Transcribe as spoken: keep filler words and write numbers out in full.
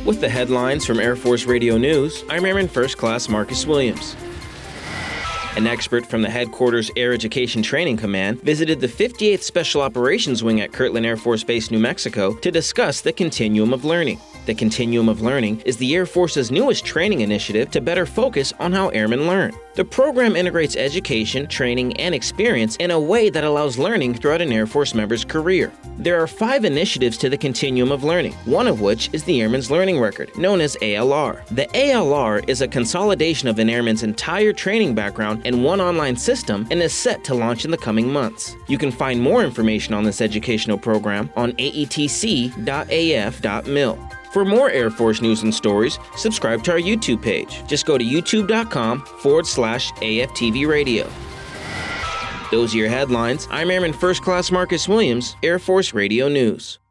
With the headlines from Air Force Radio News, I'm Airman First Class Marcus Williams. An expert from the Headquarters Air Education Training Command visited the fifty-eighth Special Operations Wing at Kirtland Air Force Base, New Mexico, to discuss the Continuum of Learning. The Continuum of Learning is the Air Force's newest training initiative to better focus on how airmen learn. The program integrates education, training, and experience in a way that allows learning throughout an Air Force member's career. There are five initiatives to the Continuum of Learning, one of which is the Airman's Learning Record, known as A L R. The A L R is a consolidation of an airman's entire training background in one online system and is set to launch in the coming months. You can find more information on this educational program on A E T C dot A F dot mil. For more Air Force news and stories, subscribe to our YouTube page. Just go to youtube.com forward slash AFTV radio. Those are your headlines. I'm Airman First Class Marcus Williams, Air Force Radio News.